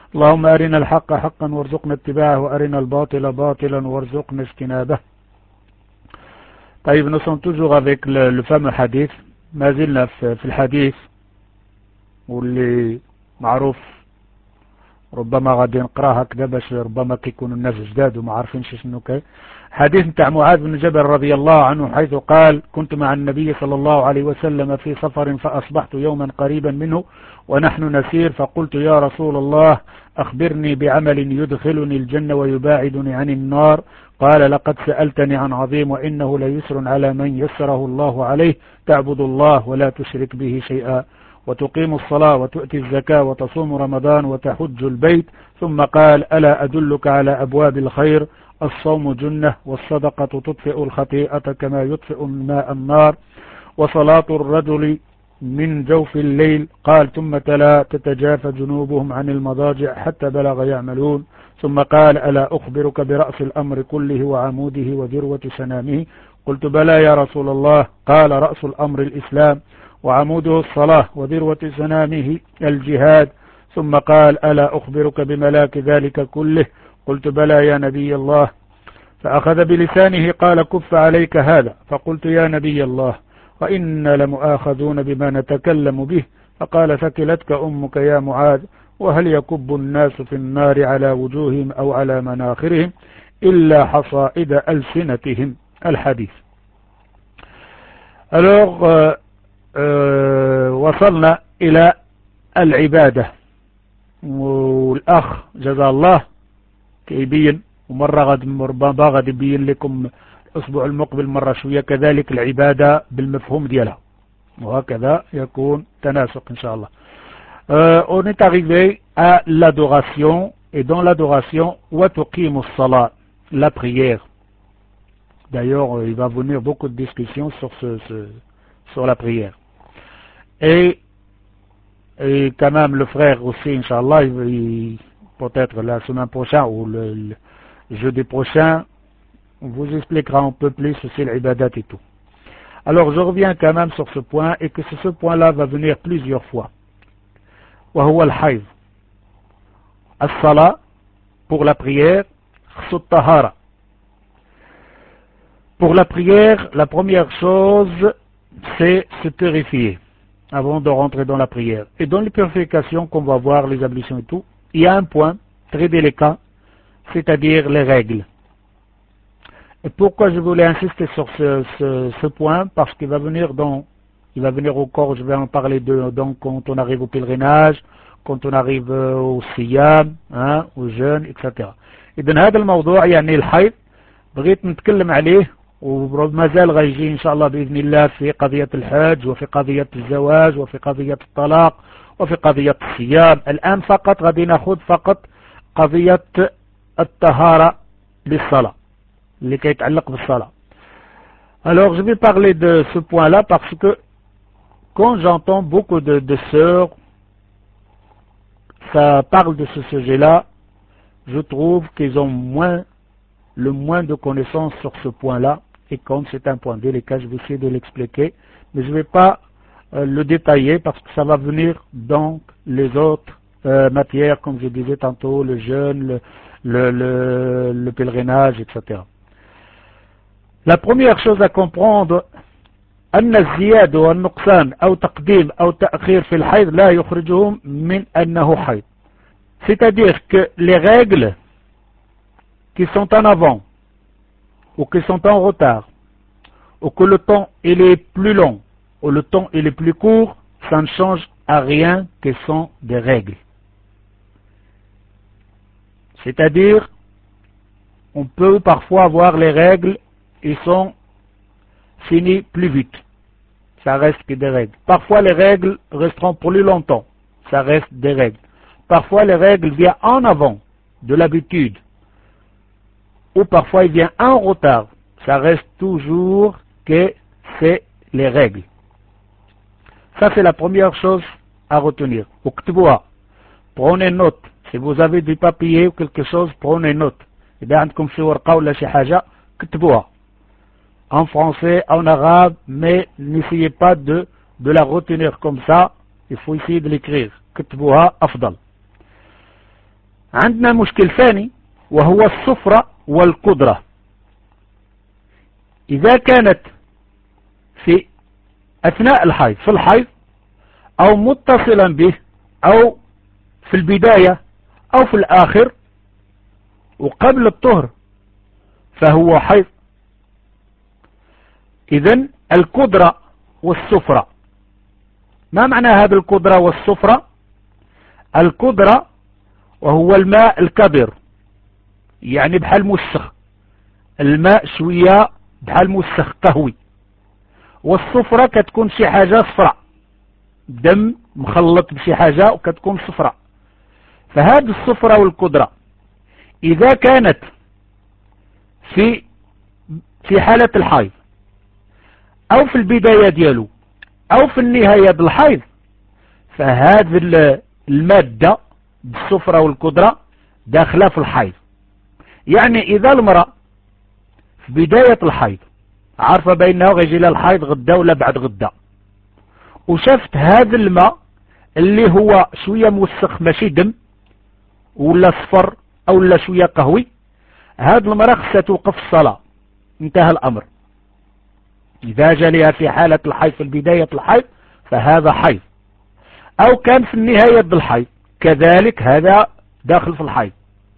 اللهم أرنا الحق حقا وارزقنا اتباعه وأرنا الباطل باطلا وارزقنا اجتنابه. طيب, nous sommes toujours avec le fameux hadith. ما زلنا في الحديث واللي معروف, ربما غادي نقراه هكذا باش ربما كيكون الناس جداد وما عارفينش شنو كاين. حديث نتاع معاذ بن جبل رضي الله عنه, حيث قال: كنت مع النبي صلى الله عليه وسلم في سفر فأصبحت يوما قريبا منه ونحن نسير, فقلت: يا رسول الله أخبرني بعمل يدخلني الجنة ويباعدني عن النار. قال: لقد سألتني عن عظيم وإنه ليسر على من يسره الله عليه, تعبد الله ولا تشرك به شيئا وتقيم الصلاة وتؤتي الزكاة وتصوم رمضان وتحج البيت. ثم قال: ألا أدلك على أبواب الخير؟ الصوم جنة والصدقة تطفئ الخطيئة كما يطفئ الماء النار وصلاة الرجل من جوف الليل. قال: ثم تلا: تتجافى جنوبهم عن المضاجع حتى بلغ يعملون. ثم قال: ألا أخبرك برأس الأمر كله وعموده وذروة سنامه؟ قلت: بلى يا رسول الله. قال: رأس الأمر الإسلام وعموده الصلاة وذروة سنامه الجهاد. ثم قال: ألا أخبرك بملاك ذلك كله؟ قلت: بلى يا نبي الله. فأخذ بلسانه قال: كف عليك هذا. فقلت: يا نبي الله وإن لمؤاخذون بما نتكلم به. فقال: ثكلتك أمك يا معاذ, وهل يكب الناس في النار على وجوههم أو على مناخرهم إلا حصائد ألسنتهم. الحديث. Alors, وصلنا إلى العبادة, والأخ جزا الله كيبين, ومرة غاد يبين لكم الأسبوع المقبل مرة شوية كذلك العبادة بالمفهوم ديالها, وهكذا يكون تناسق إن شاء الله. On est arrivé à l'adoration, et dans l'adoration, وَتُقِيمُ الصَّلَاةِ, la prière. D'ailleurs, il va venir beaucoup de discussions sur la prière. Et quand même le frère aussi, Inch'Allah, peut-être la semaine prochaine ou le jeudi prochain, on vous expliquera un peu plus sur l'ibadat et tout. Alors je reviens quand même sur ce point, et que ce point-là va venir plusieurs fois. وهو الحيض. الصلاة pour la prière, خصو الطهارة. Pour la prière, la première chose, c'est se purifier avant de rentrer dans la prière. Et dans les purifications qu'on va voir, les ablutions et tout, il y a un point très délicat, c'est-à-dire les règles. Et pourquoi je voulais insister sur ce point? Parce qu'il va venir au corps, je vais en parler donc quand on arrive au pèlerinage, quand on arrive au siyam, au jeûne, etc. إذن هذا الموضوع يعني الحيض بغيت نتكلم عليه, وما زال غيجي إن شاء الله بإذن الله في قضية الحج وفي قضية الزواج وفي قضية الطلاق وفي قضية الصيام. الآن فقط غادي ناخذ فقط قضية الطهارة للصلاة اللي كيتعلق بالصلاة. Alors je vais parler de ce point-là parce que quand j'entends beaucoup de sœurs, ça parle de ce sujet-là, je trouve qu'ils ont le moins de connaissances sur ce point-là, et comme c'est un point délicat, je vais essayer de l'expliquer, mais je ne vais pas le détailler parce que ça va venir dans les autres matières, comme je disais tantôt, le jeûne, le pèlerinage, etc. La première chose à comprendre, أن الزيادة والنقصان أو تقديم أو تأخير في الحيض لا يخرجهم من أنه حيض. C'est-à-dire que les règles qui sont en avant ou qui sont en retard, ou que le temps il est plus long ou le temps il est plus court, ça ne change à rien, que sont des règles. C'est-à-dire, on peut parfois avoir les règles, ils sont finis plus vite, ça reste que des règles. Parfois les règles resteront plus longtemps, ça reste des règles. Parfois les règles viennent en avant de l'habitude, ou parfois il vient en retard, ça reste toujours que c'est les règles. Ça c'est la première chose à retenir. Prenez note, si vous avez du papier ou quelque chose, prenez note. En français, en arabe, mais n'essayez pas de la retenir comme ça, il faut essayer de l'écrire. عندنا مشكل ثاني وهو الصفرة والقدرة. إذا كانت في أثناء الحيض، في الحيض أو متصلا به أو في البداية أو في الآخر وقبل الطهر فهو حيض. إذن القدرة والصفرة، ما معنى هذه القدرة والصفرة؟ القدرة وهو الماء الكبير، يعني بحال موسخ، الماء شوية بحال موسخ قهوي. والصفرة كتكون شي حاجة صفراء، دم مخلط بشي حاجة وكتكون صفراء. فهذه الصفرة والقدرة إذا كانت في حالة الحيض أو في البداية ديالو أو في النهاية بالحيض، فهذه المادة بالصفرة والقدرة داخلة في الحيض. يعني إذا المرأة في بداية الحيض عارفة بأنه غيجي لها الحيض غدا ولا بعد غدا، وشافت هذا الماء اللي هو شوية موسخ ماشي دم ولا صفر أو لا شوية قهوي، هذا المرأة خصها توقف الصلاة، انتهى الأمر. إذا جالها في حالة الحيض في بداية الحيض فهذا حيض، أو كان في النهاية بالحيض كذلك هذا داخل في الحيض.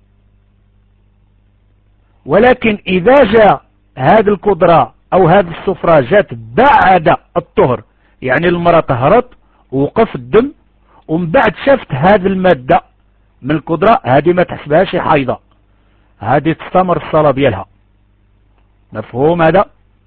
ولكن إذا جاء هذه القدرة أو هذه الصفرة جات بعد الطهر، يعني المرأة طهرت ووقف الدم ومن بعد شافت هذه المادة من القدرة، هذه ما تحسبهاش حيضة، هذه تستمر الصلاة ديالها. مفهوم هذا؟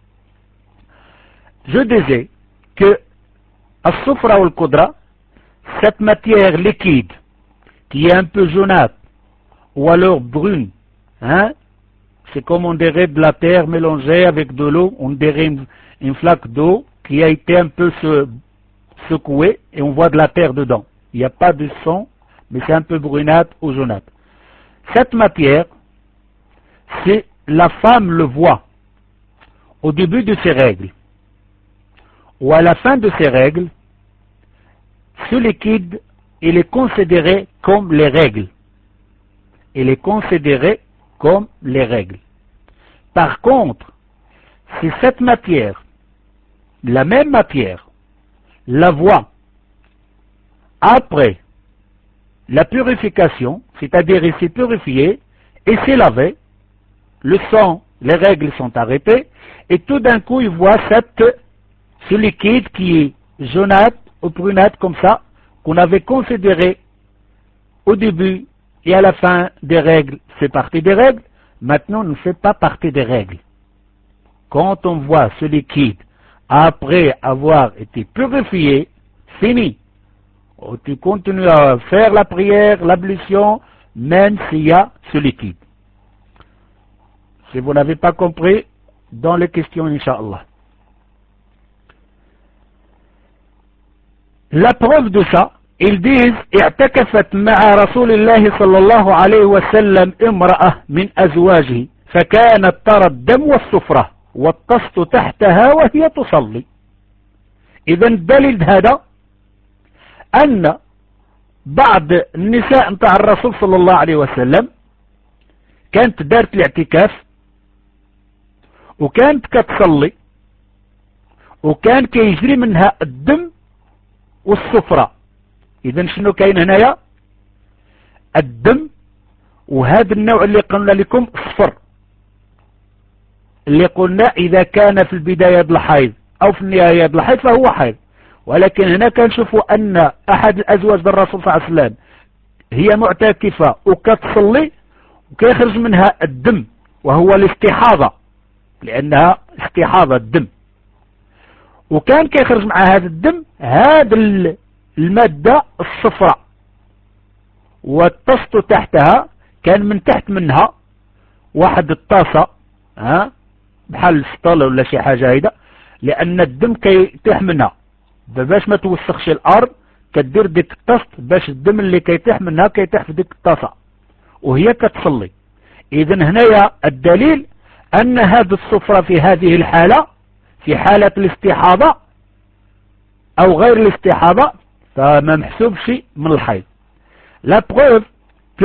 Je disais que الصفرة والقدرة cette matière liquide qui est un peu jaunâtre ou alors brune, hein, c'est comme on dirait de la terre mélangée avec de l'eau, on dirait une flaque d'eau qui a été un peu secouée et on voit de la terre dedans. Il n'y a pas de sang, mais c'est un peu brunâtre ou jaunâtre. Cette matière, c'est la femme le voit au début de ses règles ou à la fin de ses règles. Ce liquide, il est considéré comme les règles. Il est considéré comme les règles. Par contre, si cette matière, la même matière, la voit après la purification, c'est-à-dire il s'est purifié et s'est lavé, le sang, les règles sont arrêtées, et tout d'un coup il voit ce liquide qui est jaunâtre ou brunâtre comme ça, qu'on avait considéré au début et à la fin des règles, c'est partie des règles, maintenant ne fait pas partie des règles. Quand on voit ce liquide après avoir été purifié, fini. Tu continues à faire la prière, l'ablution, même s'il y a ce liquide. Si vous n'avez pas compris, dans les questions, Inch'Allah. La preuve de ça, ils disent اعتكفت مع رسول الله صلى الله عليه وسلم امرأة من أزواجه فكانت ترى الدم والصفرة والطست تحتها وهي تصلي. إذا الدليل هذا أن بعض النساء متاع الرسول صلى الله عليه وسلم كانت دارت الاعتكاف وكانت كتصلي وكان كيجري منها الدم والصفرة. إذن شنو كاين هنايا؟ الدم، وهذا النوع اللي قلنا لكم الصفر، اللي قلنا إذا كان في البداية الحيض أو في النهاية الحيض فهو حيض. ولكن هنا كنشوفوا أن أحد الأزواج الرسول صلى الله عليه وسلم هي معتكفة وكتصلي وكيخرج منها الدم وهو الاستحاضة، لأنها استحاضة الدم، وكان كيخرج مع هذا الدم هذا المادة الصفراء والطست تحتها، كان من تحت منها واحد الطاسة بحال السطل ولا شي حاجة هيدا، لأن الدم كيتيح منها باش ما توسخش الأرض، كدير ديك الطست باش الدم اللي كيتيح منها كيتيح في ديك الطاسة وهي كتصلي. إذن هنايا الدليل أن هذه الصفرة في هذه الحالة، في حالة الاستحاضة أو غير الاستحاضة، فما محسوبش من الحيض. La preuve que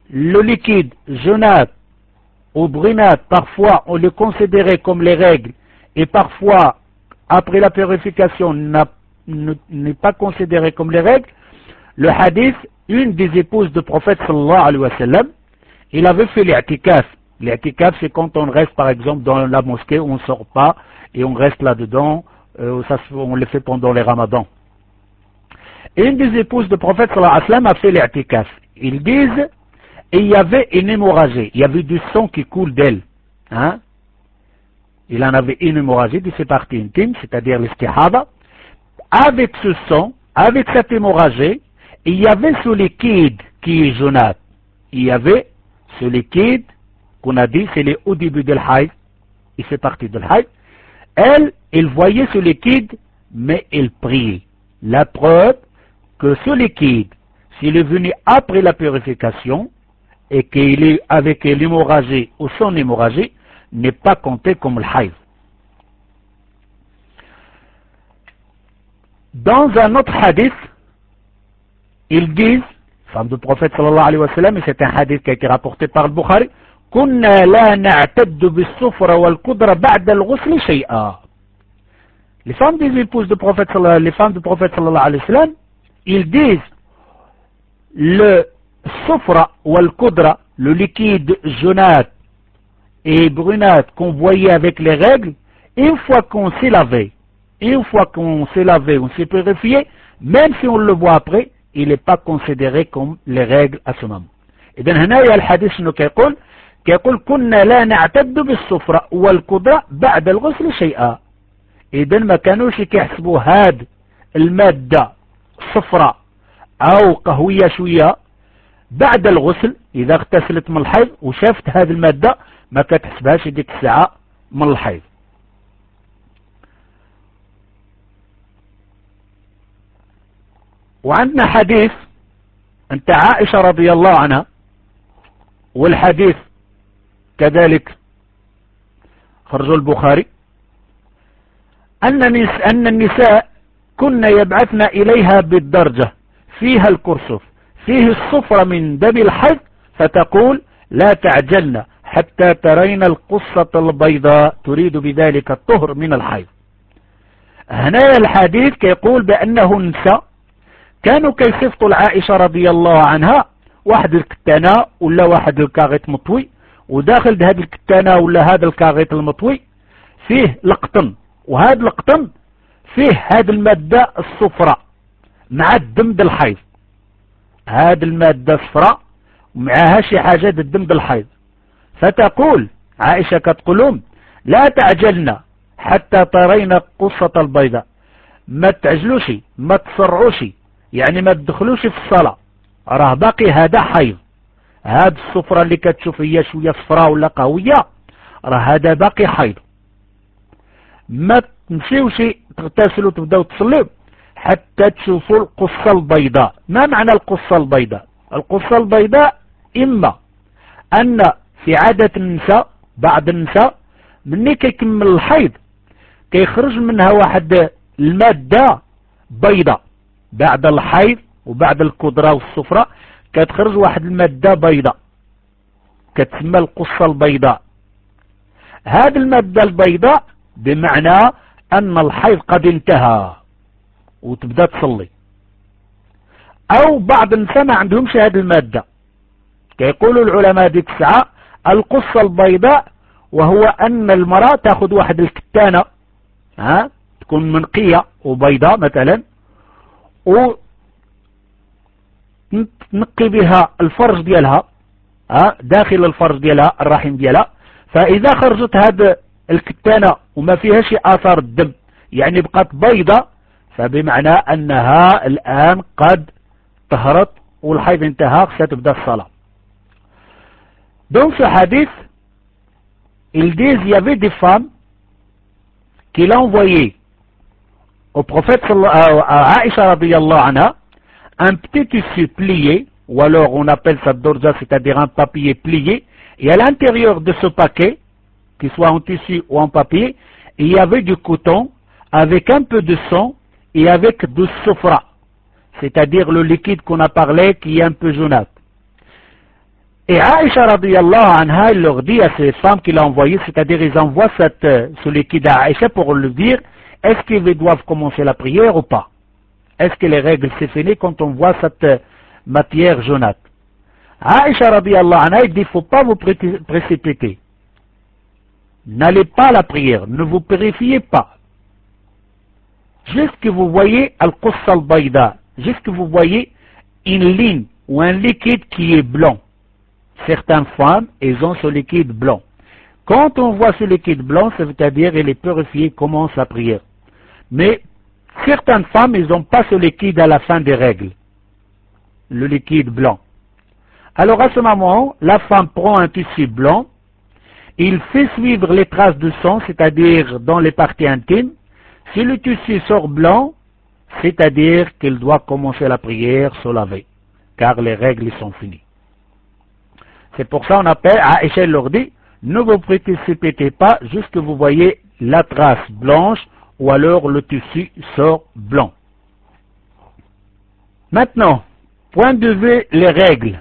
le liquide jaunâtre ou brunâtre, parfois on le considérait comme les règles, et parfois, après la purification, n'est pas considéré comme les règles. Le hadith, une des épouses du prophète sallallahu alayhi wa sallam, il avait fait l'i'tikaf. L'i'tikaf, c'est quand on reste par exemple dans la mosquée, on ne sort pas et on reste là-dedans, on le fait pendant les ramadans. Une des épouses du prophète sallallahu alayhi wa sallam a fait l'i'tikaf. Ils disent, et il y avait une hémorragie, il y avait du sang qui coule d'elle. Hein? Il en avait une hémorragie de ses parties intimes, c'est-à-dire l'istihada. Avec ce sang, avec cette hémorragie, il y avait ce liquide qui est jaunâtre. Il y avait ce liquide qu'on a dit, c'est au début de l'haïd, il fait partie de l'haïd. Elle voyait ce liquide, mais elle priait. La preuve que ce liquide, s'il est venu après la purification, et qu'il est avec l'hémorragie ou son hémorragie, n'est pas compté comme le haïd. Dans un autre hadith, ils disent, femme du prophète sallallahu alayhi wa sallam, et c'est un hadith qui a été rapporté par le Bukhari, كنا لا نعتد بالصفر والقدرة بعد الغسل شيئا. Les femmes des épouses du prophète, les femmes du prophète sallallahu alayhi wa sallam, ils disent le sofra ou le qudra, le liquide jaunâtre et brunâtre qu'on voyait avec les règles, une fois qu'on s'est lavé, on s'est purifié, même si on le voit après, il n'est pas considéré comme les règles à ce moment. Et bien, هنا يا الحديث شنو كيقول كنا لا نعتد بالصفرة والقدرة بعد الغسل شيئا. إذا ما كانوش كيحسبوا هاد المادة صفرة أو قهوية شوية بعد الغسل، إذا اغتسلت من الحيض وشافت هذه المادة ما كتحسبهاش ديك الساعة من الحيض. وعندنا حديث أنت عائشة رضي الله عنها، والحديث كذلك خرجوا البخاري، أن النساء كنا يبعثن إليها بالدرجة فيها الكرسف فيه الصفر من دم الحيض، فتقول لا تعجلن حتى ترين القصة البيضاء تريد بذلك الطهر من الحيض. هنا الحديث كيقول بأنه النساء كانوا كيصفتوا العائشة رضي الله عنها واحد الكتانة ولا واحد الكاغيط مطوي، وداخل هذا الكتانة ولا هذا الكاغيط المطوي فيه القطن، وهذا القطن فيه هذه المادة الصفراء مع الدم د الحيض. هذه المادة الصفراء ومعها شي حاجة الدم د الحيض، فتقول عائشة كتقولهم لا تعجلنا حتى ترين قصة البيضاء، ما تعجلوش ما تسرعوش، يعني ما تدخلوش في الصلاة، راه باقي هذا حيض، هذا الصفرة اللي كتشوف هي شوية صفراء ولا قوية راه هذا باقي حيض، ما تمشيوش تغتسلوا وتبداو تصلوا حتى تشوفوا القصة البيضاء. ما معنى القصة البيضاء؟ القصة البيضاء إما أن في عادة النساء بعض النساء مني كيكمل الحيض كيخرج منها واحد المادة بيضاء، بعد الحيض وبعد القدرة والصفرة كتخرج واحد المادة بيضاء كتسمى القصة البيضاء. هذه المادة البيضاء بمعنى أن الحيض قد انتهى وتبدأ تصلي. أو بعض النساء ما عندهمش هذه المادة، كيقولوا العلماء ديك الساعة القصة البيضاء وهو أن المرأة تأخذ واحد الكتانة تكون منقية وبيضاء مثلا وتنقي بها الفرج ديالها داخل الفرج ديالها الرحم ديالها، فإذا خرجت هذا الكتانة وما فيها شي آثار الدم يعني بقت بيضة، فبمعنى أنها الآن قد طهرت والحيض انتهى ستبدأ الصلاة. Dans ce hadith, ils disent il y avait des femmes qu'il a envoyé au prophète à Aïcha radiyallahu anha un petit tissu plié, ou alors on appelle ça dorja, c'est-à-dire un papier plié, et à l'intérieur de ce paquet, qu'il soit en tissu ou en papier, il y avait du coton avec un peu de sang et avec du soufra, c'est-à-dire le liquide qu'on a parlé qui est un peu jaunâtre. Et Aïcha radiyallahu anha, il leur dit à ces femmes qu'il a envoyées, c'est-à-dire ils envoient ce liquide à Aïcha pour lui dire, est-ce qu'ils doivent commencer la prière ou pas? Est-ce que les règles c'est fini quand on voit cette matière jaunâtre? Aïcha radiyallahu anha, il dit, il ne faut pas vous précipiter. N'allez pas à la prière, ne vous purifiez pas. Juste que vous voyez al-Qussa al-Bayda, juste que vous voyez une ligne ou un liquide qui est blanc. Certaines femmes, elles ont ce liquide blanc. Quand on voit ce liquide blanc, ça veut dire qu'elle est purifiée, commence la prière. Mais certaines femmes, elles n'ont pas ce liquide à la fin des règles. Le liquide blanc. Alors à ce moment, la femme prend un tissu blanc, il fait suivre les traces de sang, c'est-à-dire dans les parties intimes. Si le tissu sort blanc, c'est-à-dire qu'elle doit commencer la prière, se laver, car les règles sont finies. C'est pour ça qu'on appelle, Aïcha leur dit, ne vous précipitez pas jusqu'à vous voyez la trace blanche ou alors le tissu sort blanc. Maintenant, point de vue les règles.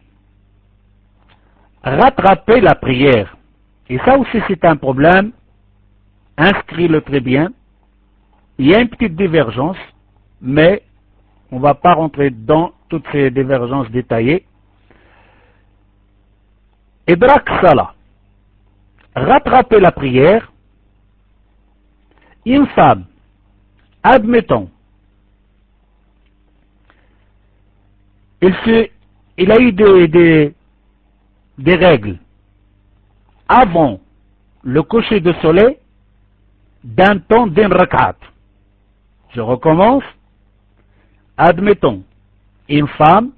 Rattraper la prière. Et ça aussi c'est un problème. Inscris-le très bien. Il y a une petite divergence, mais on ne va pas rentrer dans toutes ces divergences détaillées. Idrak Salah. Rattraper la prière. Une femme, admettons, il a eu des règles avant le coucher de soleil d'un temps d'un rakat. Je recommence. Admettons, une femme,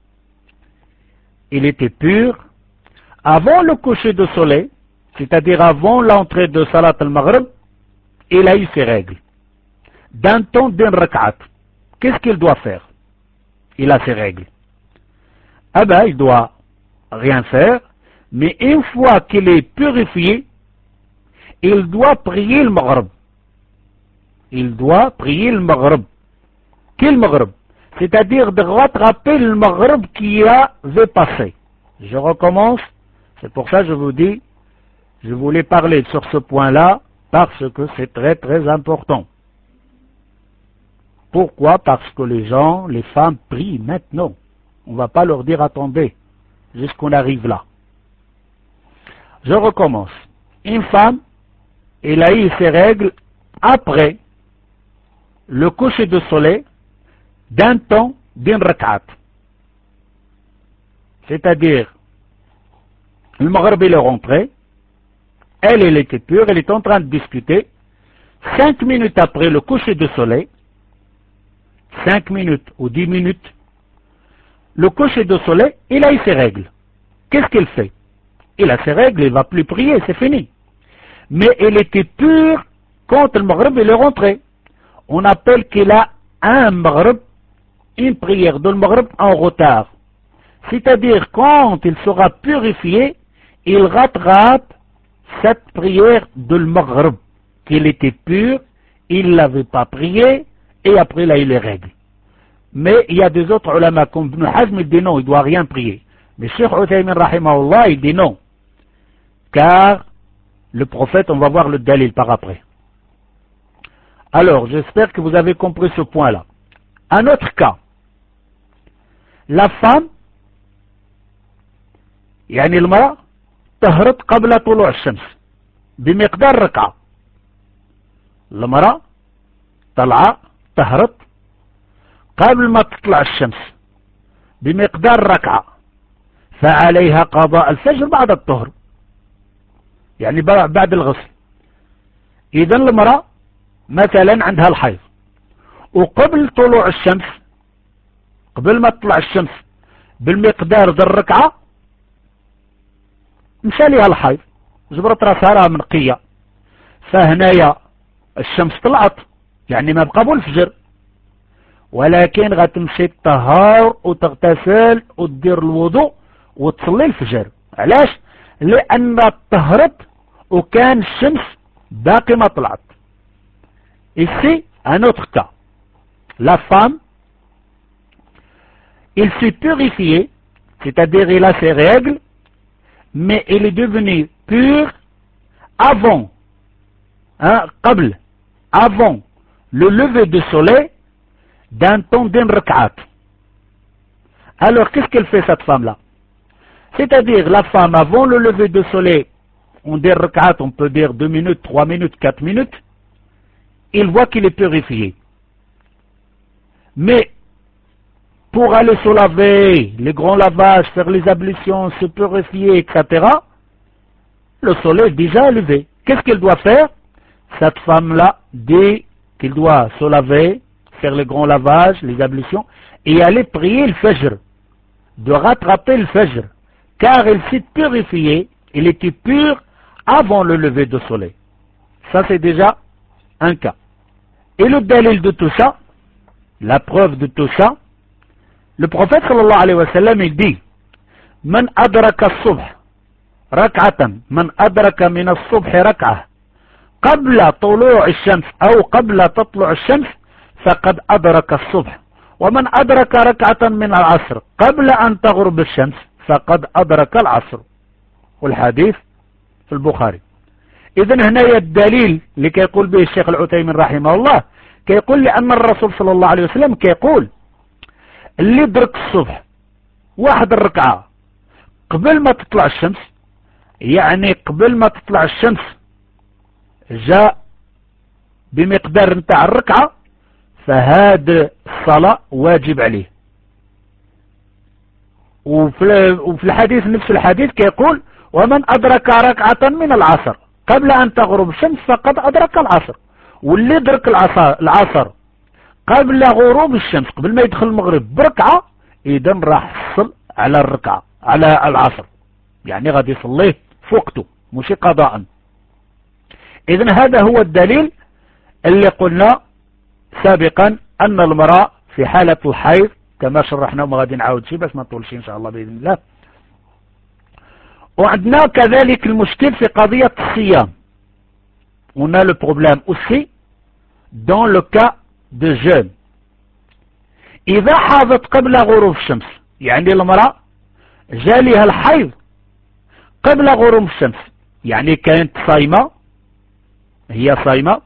il était pur avant le coucher de soleil, c'est-à-dire avant l'entrée de Salat al-Maghrib, il a eu ses règles. D'un temps d'un rakat. Qu'est-ce qu'il doit faire? Il a ses règles. Ah ben, il doit rien faire, mais une fois qu'il est purifié, il doit prier le Maghrib. Il doit prier le Maghrib. Quel Maghrib? C'est-à-dire de rattraper le Maghrib qui avait passé. Je recommence. C'est pour ça que je vous dis, je voulais parler sur ce point-là, parce que c'est très très important. Pourquoi? Parce que les gens, les femmes prient maintenant. On ne va pas leur dire attendez, jusqu'on arrive là. Je recommence. Une femme, elle a eu ses règles après le coucher de soleil d'un temps d'un rakat. C'est-à-dire, le Maghrib est rentré, elle était pure, elle est en train de discuter. 5 minutes après le coucher de soleil, 5 minutes ou 10 minutes, le coucher de soleil, il a eu ses règles. Qu'est-ce qu'il fait? Il a ses règles, il ne va plus prier, c'est fini. Mais elle était pure quand le Maghrib est rentré. On appelle qu'il a un Maghrib, une prière de Maghrib en retard. C'est-à-dire quand il sera purifié, il rattrape cette prière de Maghrib, qu'il était pur, il ne l'avait pas prié, et après il a eu les règles. Mais il y a des autres ulama comme Ibn Hazm, il dit non, il ne doit rien prier. Mais Cheikh Uthaymin rahimahullah, il dit non. Car le prophète, on va voir le dalil par après. Alors, j'espère que vous avez compris ce point-là. Un autre cas. La femme, يعني المرأة طهرت قبل طلوع الشمس بمقدار ركعة. المرأة طهرت قبل ما تطلع الشمس بمقدار ركعة، فعليها قضاء الفجر بعد الطهر، يعني بعد الغسل. إذا المرأة مثلا عندها الحيض وقبل طلوع الشمس، قبل ما تطلع الشمس بالمقدار ذا الركعة مشى لها الحيض، جبرت راسها راه منقية، فهنايا الشمس طلعت يعني ما بقى الفجر، ولكن غتمشي تطهر وتغتسل وتدير الوضوء وتصلي الفجر. علاش؟ لأن طهرت وكان الشمس باقي ما طلعت. Ici, un autre cas. La femme, il s'est purifié c'est-à-dire il a ses règles, mais il est devenu pur avant, avant le lever du soleil d'un temps d'une rak'at. Alors qu'est-ce qu'elle fait cette femme-là? C'est-à-dire la femme avant le lever du soleil, on dit rak'at, on peut dire 2 minutes, 3 minutes, 4 minutes, il voit qu'il est purifié. Mais pour aller se laver, les grands lavages, faire les ablutions, se purifier, etc., le soleil est déjà levé. Qu'est-ce qu'elle doit faire? Cette femme-là dit qu'il doit se laver, faire les grands lavages, les ablutions, et aller prier le fajr, de rattraper le fajr, car il s'est purifié, il était pur avant le lever du soleil. Ça c'est déjà un cas. Et le dalil de tout ça, la preuve de tout ça, le prophète sallallahu alayhi wa sallam il dit: Man adraka as-subh rak'atan, man adraka min as-subh rak'ah qabla tulu' ash-shams aw qabla tatlu' ash-shams faqad adraka as-subh wa man adraka rak'atan min al-'asr qabla an taghrib ash-shams faqad adraka al-'asr. والحديث في البخاري. إذن هنا الدليل اللي كيقول به الشيخ العثيمين رحمه الله، كيقول لأن الرسول صلى الله عليه وسلم كيقول اللي درك الصبح واحد الركعة قبل ما تطلع الشمس، يعني قبل ما تطلع الشمس جاء بمقدار نتاع الركعة، فهذا الصلاة واجب عليه. وفي الحديث نفس الحديث كيقول: ومن أدرك ركعة من العصر قبل أن تغرب الشمس فقد أدرك العصر. واللي درك العصر قبل غروب الشمس، قبل ما يدخل المغرب بركعة، إذا راح يحصل على الركعة، على العصر، يعني غادي يصليه فوقته مش قضاء. إذا هذا هو الدليل اللي قلنا سابقا أن المرأة في حالة الحيض كما شرحنا، وما غادي نعاود شيء بس ما نطولش إن شاء الله بإذن الله. وعندنا كذلك المشكل في قضية الصيام. On a le problème aussi dans le cas de jeûne. إذا حاضت قبل غروب الشمس، يعني المرأة جالها الحيض قبل غروب الشمس، يعني كانت صايمة، هي صايمة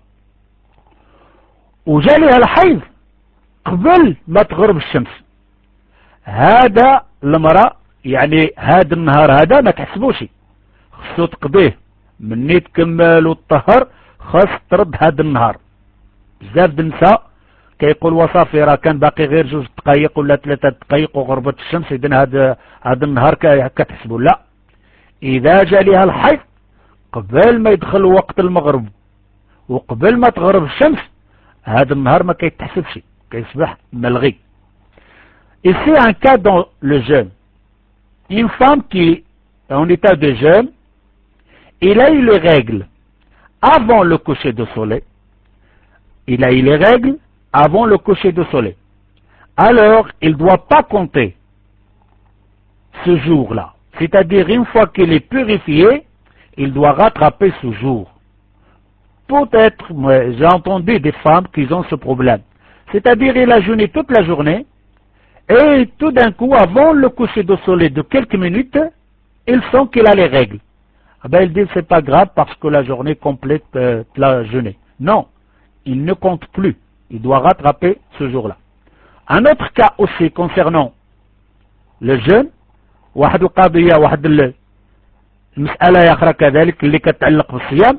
وجالها الحيض قبل ما تغرب الشمس، هذا المرأة يعني هذا النهار هذا ما تحسبوش، خصو تقضيه مني تكمل وتطهر، خاص ترد هذا النهار. بزاف د النساء كيقول وصافي راه كان باقي غير 2 دقائق ولا 3 دقائق وغربت الشمس، اذا هذا النهار كتحسبوا. لا، اذا جا لها الحيض قبل ما يدخل وقت المغرب وقبل ما تغرب الشمس، هذا النهار ما كيتحسبش، كيصبح ملغي. Ici un cas dans le jeûne. Une femme qui est en état de jeûne, il a eu les règles avant le coucher du soleil. Il a eu les règles avant le coucher du soleil. Alors, il ne doit pas compter ce jour-là. C'est-à-dire, une fois qu'il est purifié, il doit rattraper ce jour. Peut-être, j'ai entendu des femmes qui ont ce problème. C'est-à-dire, il a jeûné toute la journée, et tout d'un coup, avant le coucher du soleil de quelques minutes, il sent qu'il a les règles. Il dit c'est pas grave parce que la journée complète la journée. Non, il ne compte plus. Il doit rattraper ce jour-là. Un autre cas aussi concernant le jeûne، واحد القضية، واحد المسألة أخرى كذلك اللي كتعلق بالصيام.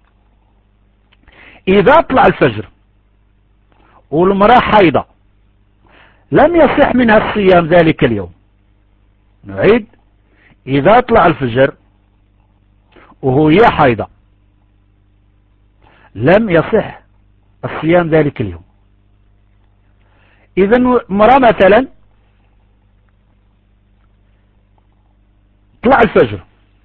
إذا طلع الفجر والمرأة حيضة لم يصح منها الصيام ذلك اليوم. نعيد: إذا طلع الفجر وهي حيضة لم يصح الصيام ذلك اليوم. إذا مرأة مثلا طلع الفجر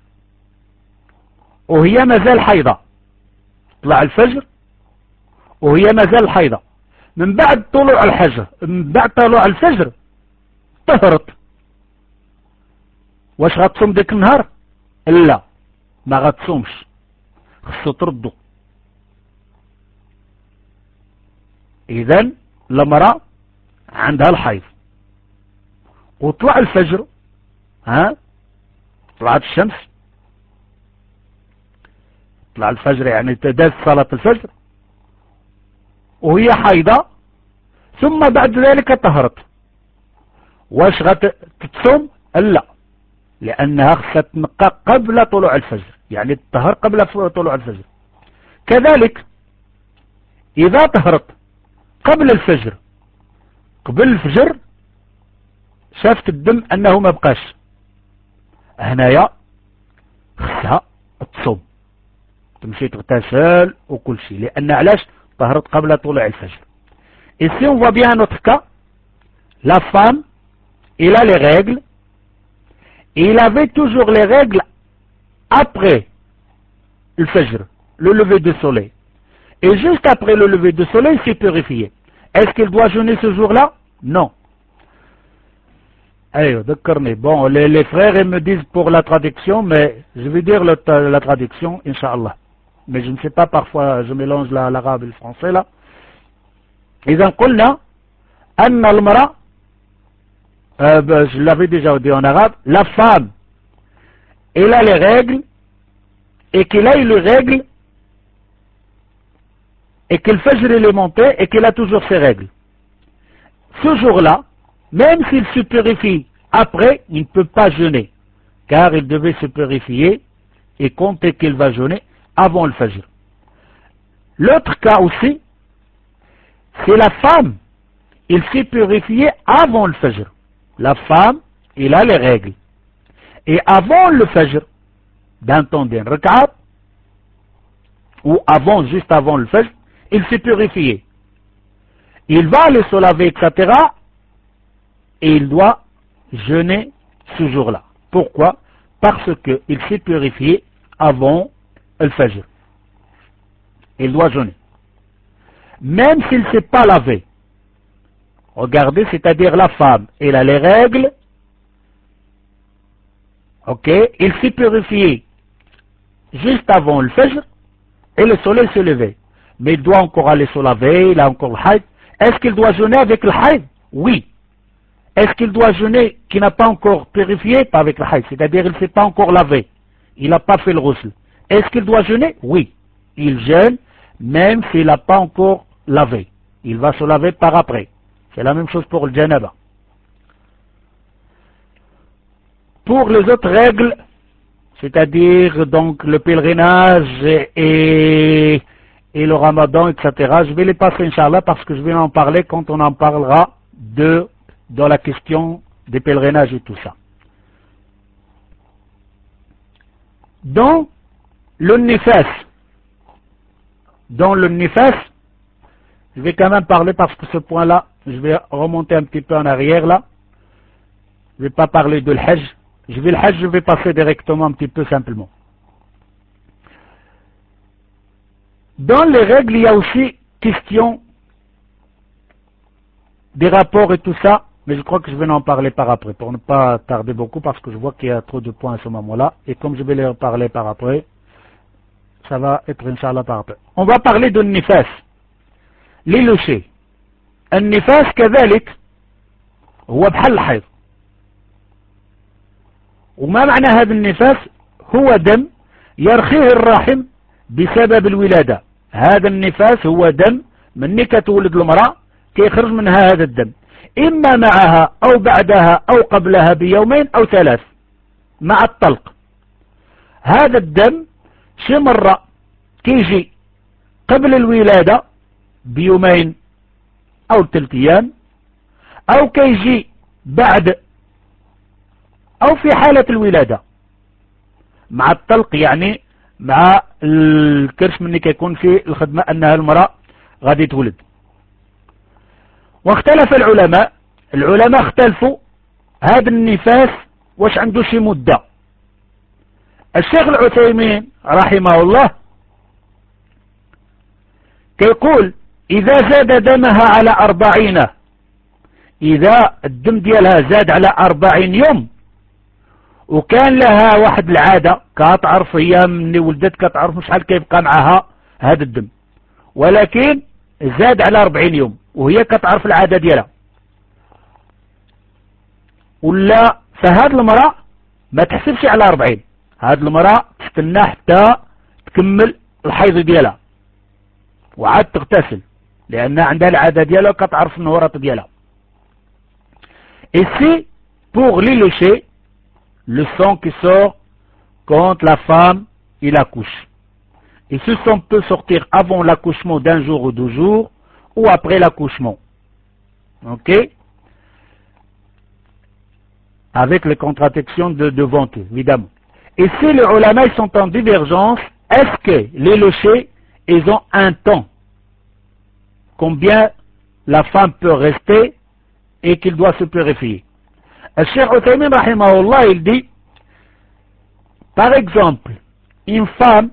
وهي مازال حيضة، طلع الفجر وهي مازال حيضة، من بعد طلوع الفجر طهرت، واش غتصوم ديك النهار؟ لا، ما غتصومش، خصو تردو. إذن المرأة عندها الحيض وطلع الفجر ها طلعت الشمس، طلع الفجر يعني تداز صلاة الفجر وهي حيضة، ثم بعد ذلك طهرت، واش غتتصوم؟ لا، لأنها خصها تنقى قبل طلوع الفجر، يعني تطهر قبل طلوع الفجر. كذلك إذا طهرت قبل الفجر، قبل الفجر شافت الدم أنه ما بقاش، هنايا خصها تصوم، تمشي تغتسل وكل شيء، لأن علاش؟ طهرت قبل طلوع الفجر. Ici on voit bien un autre cas, la femme, il a les règles, et il avait toujours les règles après le fajr, le lever du soleil. Et juste après le lever du soleil, il s'est purifié. Est-ce qu'il doit jeûner ce jour-là? Non. Allez, d'accord, bon, les frères ils me disent pour la traduction, mais je vais dire la traduction, Inch'Allah. Mais je ne sais pas, parfois je mélange l'arabe et le français là. إذا قلنا أن المرأة je l'avais déjà dit en arabe, la femme elle a les règles et qu'il a eu les règles et que le fajr est monté et qu'il a toujours ses règles. Ce jour-là, même s'il se purifie après, il ne peut pas jeûner, car il devait se purifier et compter qu'il va jeûner avant le fajr. L'autre cas aussi, c'est la femme, il s'est purifié avant le fajr. La femme, il a les règles. Et avant le fajr, d'un temps d'un rak'at, ou avant, juste avant le fajr, il s'est purifié. Il va aller se laver, etc. Et il doit jeûner ce jour-là. Pourquoi? Parce qu'il s'est purifié avant le fajr. Il doit jeûner. Même s'il ne s'est pas lavé. Regardez, c'est-à-dire la femme, elle a les règles. Ok, il s'est purifié juste avant le fajr et le soleil se levait. Mais il doit encore aller se laver, il a encore le haïd. Est-ce qu'il doit jeûner avec le haïd? Oui. Est-ce qu'il doit jeûner qui n'a pas encore purifié? Pas avec le haïd, c'est-à-dire il ne s'est pas encore lavé. Il n'a pas fait le ghusl. Est-ce qu'il doit jeûner? Oui. Il jeûne même s'il n'a pas encore lavé. Il va se laver par après. C'est la même chose pour le janaba. Pour les autres règles, c'est-à-dire donc le pèlerinage et le ramadan, etc., je vais les passer, Inch'Allah, parce que je vais en parler quand on en parlera dans la question des pèlerinages et tout ça. Dans le nifas, je vais quand même parler parce que ce point-là, je vais remonter un petit peu en arrière là. Je ne vais pas parler de l'hajj. Le hajj, je vais passer directement un petit peu simplement. Dans les règles, il y a aussi question des rapports et tout ça, mais je crois que je vais en parler par après, pour ne pas tarder beaucoup, parce que je vois qu'il y a trop de points à ce moment-là, et comme je vais les parler par après, ça va être Inch'Allah par après. On va parler de nifas, للوشي. النفاس كذلك هو بحال الحيض. وما معنى هذا النفاس؟ هو دم يرخيه الرحم بسبب الولادة. هذا النفاس هو دم من كتولد المرأة كيخرج منها هذا الدم، إما معها أو بعدها أو قبلها بيومين أو ثلاث مع الطلق. هذا الدم شي مرة كيجي قبل الولادة بيومين أو 3 أيام، أو كيجي بعد، أو في حالة الولادة مع الطلق، يعني مع الكرش مني كيكون في الخدمة أنها المرأة غادي تولد. واختلف العلماء اختلفوا هذا النفاس واش عنده شي مدة. الشيخ العثيمين رحمه الله كيقول إذا زاد دمها على 40، إذا الدم ديالها زاد على 40 يوم وكان لها واحد العادة كتعرف هي من ولدت كتعرف شحال كيبقى معها هذا الدم، ولكن زاد على 40 يوم وهي كتعرف العادة ديالها، ولا فهاد المرأة ما تحسبش على 40. هاد المرأة تستنى حتى تكمل الحيض ديالها وعاد تغتسل لأن عندها العادة ديالها كتعرف النهورات ديالها. Ici, pour l'élocher, le sang qui sort quand la femme il accouche. Et ce sang peut sortir avant l'accouchement d'un jour ou 2 jours ou après l'accouchement. Ok? Avec les contractions de ventre, évidemment. Et si les ulama sont en divergence, est-ce que les lochés, ils ont un temps? Combien la femme peut rester et qu'il doit se purifier? Le Cheikh Uthaymin, rahimahullah, il dit, par exemple, une femme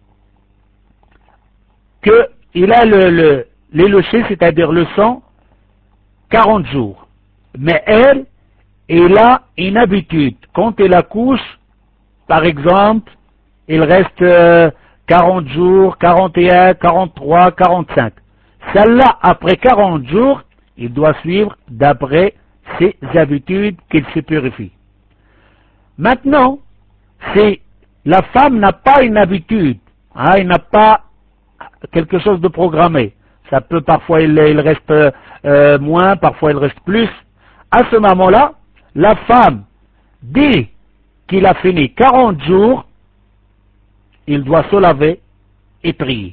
qu'il a les lochés, c'est-à-dire le sang, 40 jours. Mais elle a une habitude. Quand elle accouche, par exemple, il reste 40 jours, 41, 43, 45. Celle-là, après 40 jours, il doit suivre d'après ses habitudes qu'il se purifie. Maintenant, si la femme n'a pas une habitude, elle n'a pas quelque chose de programmé, ça peut parfois il reste moins, parfois il reste plus, à ce moment-là, la femme, dès qu'il a fini 40 jours, il doit se laver et prier.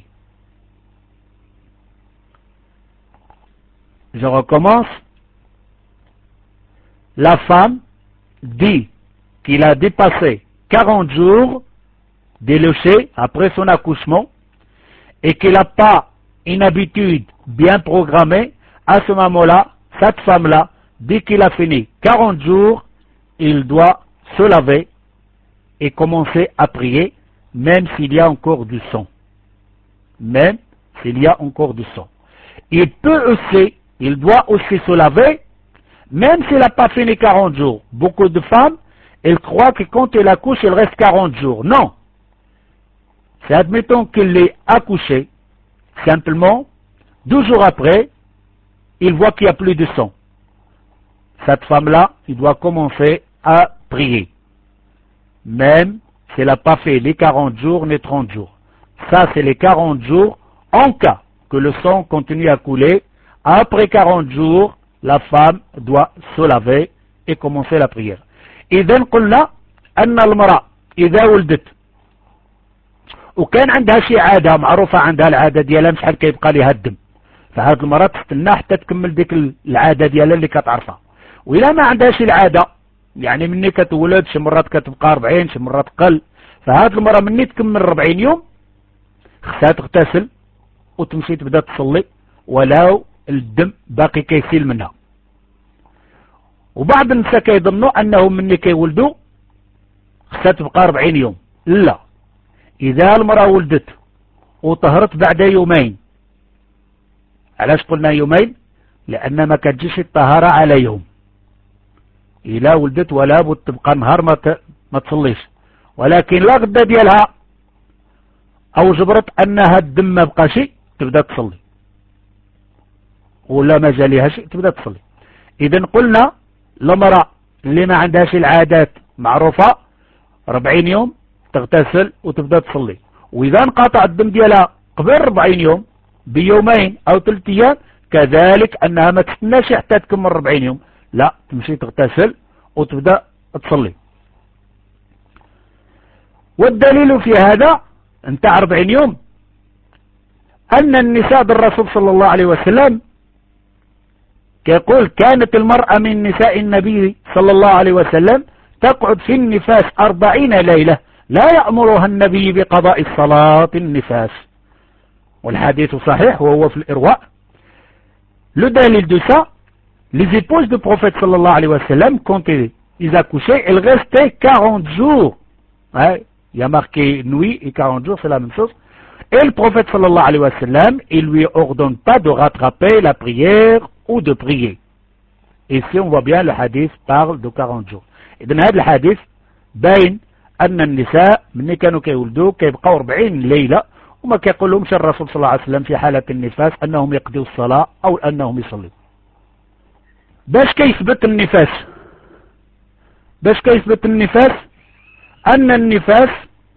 Je recommence. La femme dit qu'il a dépassé 40 jours d'élocher après son accouchement et qu'il n'a pas une habitude bien programmée, à ce moment-là, cette femme-là, dès qu'il a fini 40 jours, il doit se laver et commencer à prier, même s'il y a encore du sang. Même s'il y a encore du sang. Il doit aussi se laver, même s'il n'a pas fini 40 jours. Beaucoup de femmes, elles croient que quand elle accouche, il reste 40 jours. Non. C'est admettons qu'il est accouché, simplement, 2 jours après, il voit qu'il n'y a plus de sang. Cette femme-là, il doit commencer à prier. Même s'il n'a pas fait les 40 jours ni 30 jours. Ça, c'est les 40 jours en cas que le sang continue à couler. Après 40 jours, la femme doit se laver et commencer la prière. إذن قلنا أن المرأة إذا ولدت وكان عندها شي عادة معروفة، عندها العادة ديالها شحال كيبقى ليها الدم، فهاد المرأة تستنى حتى تكمل ديك العادة ديالها اللي كتعرفها. وإلا ما عندهاش العادة، يعني مني كتولد شي مرات كتبقى 40 شي مرات قل، فهاد المرأة مني تكمل 40 يوم خصها تغتسل وتمشي تبدا تصلي ولو الدم باقي كيسيل منها. وبعض النساء كيظنوا انهم مني كيولدوا خصها تبقى 40 يوم. لا، اذا المرأة ولدت وطهرت بعد يومين، علاش قلنا يومين؟ لان ما كتجيش الطهارة على يوم. اذا ولدت ولا بد تبقى نهار ما تصليش، ولكن لا غدا ديالها او جبرت انها الدم ما بقاش تبدا تصلي، ولا ما جاليها شيء تبدا تصلي. اذا قلنا المرأة اللي ما عندهاش العادات معروفة 40 يوم تغتسل وتبدا تصلي، واذا انقطع الدم ديالها قبل 40 يوم بيومين او 3 ايام كذلك انها ما تستناش حتى تكمل 40 يوم، لا تمشي تغتسل وتبدا تصلي. والدليل في هذا انت 40 يوم ان النساء بالرسول صلى الله عليه وسلم يقول كانت المرأة من نساء النبي صلى الله عليه وسلم تقعد في النفاس 40 ليلة لا يأمرها النبي بقضاء الصلاة النفاس، والحديث صحيح وهو في الإرواء. Le dalil de ça, les épouses du prophète sallallahu alayhi wa sallam, quand ils accouchaient, elles restaient 40 jours. Ouais, il y a marqué nuit et 40 jours, c'est la même chose. Et le prophète sallallahu alayhi wa sallam, il lui ordonne pas de rattraper la prière ou de prier. Ici, on voit bien le hadith parle de 40 jours. Et dans هذا الحديث باين أن النساء من كانوا كيولدوا كيبقوا 40 ليلة وما كيقولهمش الرسول صلى الله عليه وسلم في حالة النفاس أنهم يقضوا الصلاة أو أنهم يصلوا. باش كيثبت النفاس؟ باش كيثبت النفاس أن النفاس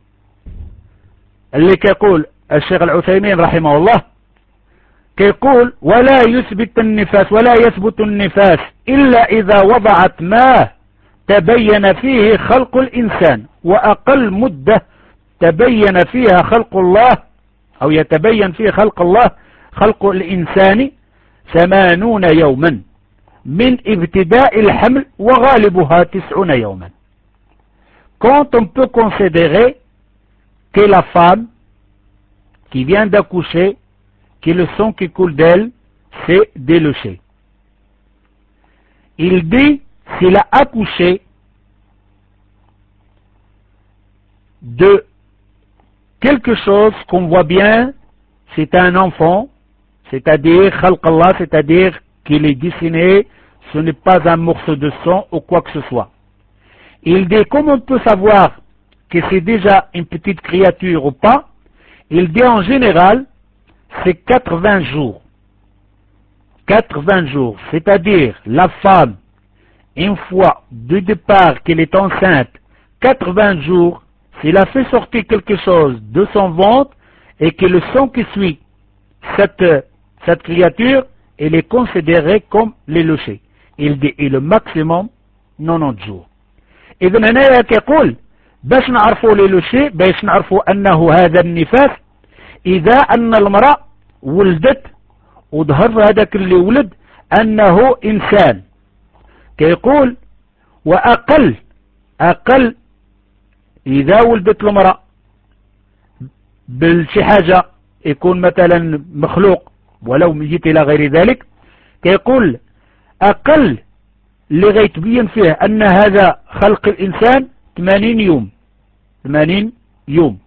اللي كيقول الشيخ العثيمين رحمه الله كيقول ولا يثبت النفاس ولا يثبت النفاس إلا إذا وضعت ما تبين فيه خلق الإنسان، وأقل مدة تبين فيها خلق الله أو يتبين فيه خلق الله خلق الإنسان 80 يوما من ابتداء الحمل وغالبها 90 يوما. Quand on peut considérer que la femme qui vient d'accoucher, que le sang qui coule d'elle, c'est déloché. Il dit s'il a accouché de quelque chose qu'on voit bien, c'est un enfant, c'est-à-dire Khalq Allah, c'est-à-dire qu'il est dessiné, ce n'est pas un morceau de sang ou quoi que ce soit. Il dit comment on peut savoir que c'est déjà une petite créature ou pas? Il dit en général c'est 80 jours. 80 jours, c'est-à-dire la femme, une fois du départ qu'elle est enceinte, 80 jours, s'il a fait sortir quelque chose de son ventre et que le sang qui suit cette créature, elle est considérée comme l'éloché. Il dit et le maximum 90 jours. إذن هنا يقول باش نعرفوا l'éloché باش نعرفوا أنه هذا النفاس إذا أن المرأة ولدت وظهر هذاك اللي ولد أنه إنسان. كيقول وأقل إذا ولدت المرأة بالشي حاجة يكون مثلا مخلوق ولو ميت إلى غير ذلك، كيقول أقل اللي غيتبين فيه أن هذا خلق الإنسان 80 يوم 80 يوم،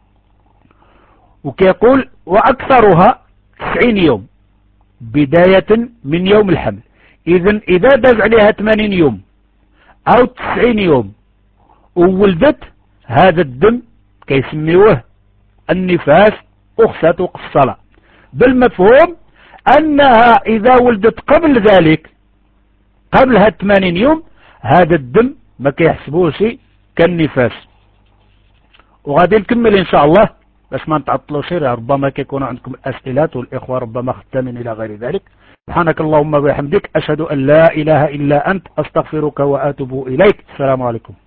وكيقول وأكثرها 90 يوم بداية من يوم الحمل. إذن إذا داز عليها 80 يوم أو 90 يوم وولدت، هذا الدم كيسميوه النفاس أخصت وقت الصلاة، بالمفهوم أنها إذا ولدت قبل ذلك قبل هاد 80 يوم هذا الدم ما كيحسبوش كالنفاس. وغادي نكمل إن شاء الله باش ما نتعطلوش، ربما كيكون عندكم أسئلات والإخوة ربما ختامين إلى غير ذلك. سبحانك اللهم وبحمدك أشهد أن لا إله إلا أنت أستغفرك وأتوب إليك. السلام عليكم.